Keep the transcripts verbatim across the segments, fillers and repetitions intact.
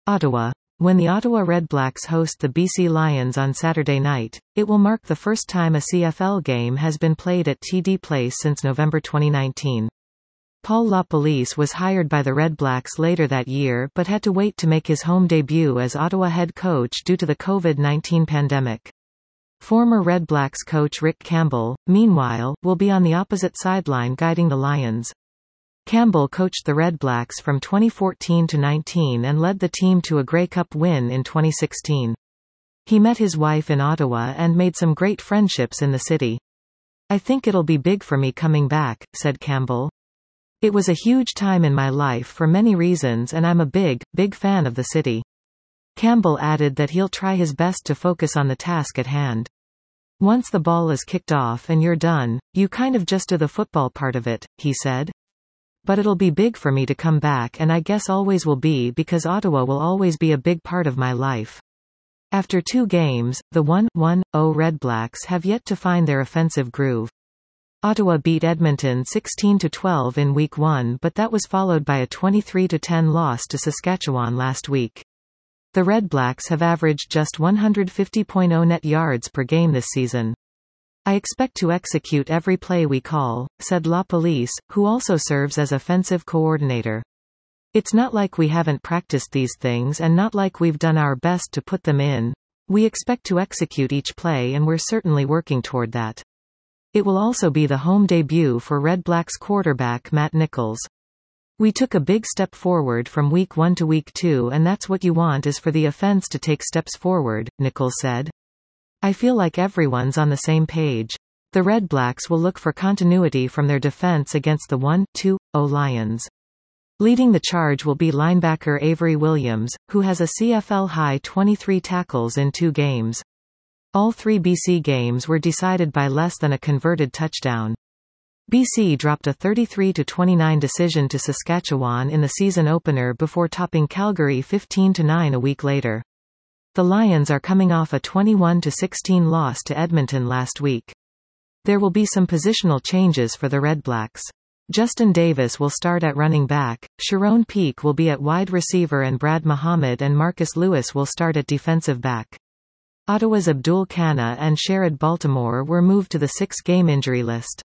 Ottawa. When the Ottawa Redblacks host the B C Lions on Saturday night, it will mark the first time a C F L game has been played at T D Place since November twenty nineteen. Paul LaPolice was hired by the Redblacks later that year but had to wait to make his home debut as Ottawa head coach due to the COVID nineteen pandemic. Former Redblacks coach Rick Campbell, meanwhile, will be on the opposite sideline guiding the Lions. Campbell coached the Redblacks from twenty fourteen to nineteen and led the team to a Grey Cup win in twenty sixteen. He met his wife in Ottawa and made some great friendships in the city. "I think it'll be big for me coming back," said Campbell. "It was a huge time in my life for many reasons and I'm a big, big fan of the city." Campbell added that he'll try his best to focus on the task at hand. "Once the ball is kicked off and you're done, you kind of just do the football part of it," he said. "But it'll be big for me to come back and I guess always will be because Ottawa will always be a big part of my life." After two games, the one one oh Redblacks have yet to find their offensive groove. Ottawa beat Edmonton sixteen to twelve in Week one but that was followed by a twenty-three to ten loss to Saskatchewan last week. The Redblacks have averaged just one hundred fifty point oh net yards per game this season. "I expect to execute every play we call," said LaPolice, who also serves as offensive coordinator. "It's not like we haven't practiced these things and not like we've done our best to put them in. We expect to execute each play and we're certainly working toward that." It will also be the home debut for Redblacks quarterback Matt Nichols. "We took a big step forward from week one to week two and that's what you want is for the offense to take steps forward," Nichols said. "I feel like everyone's on the same page. The Redblacks will look for continuity from their defense against the one two oh Lions." Leading the charge will be linebacker Avery Williams, who has a C F L-high twenty-three tackles in two games. All three B C games were decided by less than a converted touchdown. B C dropped a thirty-three to twenty-nine decision to Saskatchewan in the season opener before topping Calgary fifteen to nine a week later. The Lions are coming off a twenty-one to sixteen loss to Edmonton last week. There will be some positional changes for the Redblacks. Justin Davis will start at running back, Sharon Peake will be at wide receiver and Brad Muhammad and Marcus Lewis will start at defensive back. Ottawa's Abdul Khanna and Sherrod Baltimore were moved to the six-game injury list.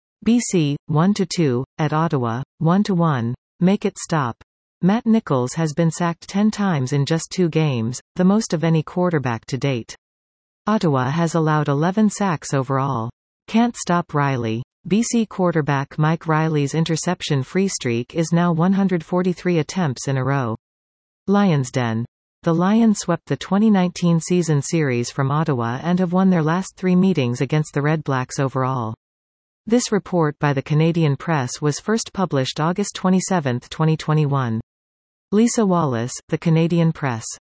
B C, one to two, at Ottawa, one to one. Make it stop. Matt Nichols has been sacked ten times in just two games, the most of any quarterback to date. Ottawa has allowed eleven sacks overall. Can't stop Riley. B C quarterback Mike Riley's interception-free streak is now one hundred forty-three attempts in a row. Lions Den. The Lions swept the twenty nineteen season series from Ottawa and have won their last three meetings against the Redblacks overall. This report by the Canadian Press was first published August twenty-seventh, twenty twenty-one. Lisa Wallace, The Canadian Press.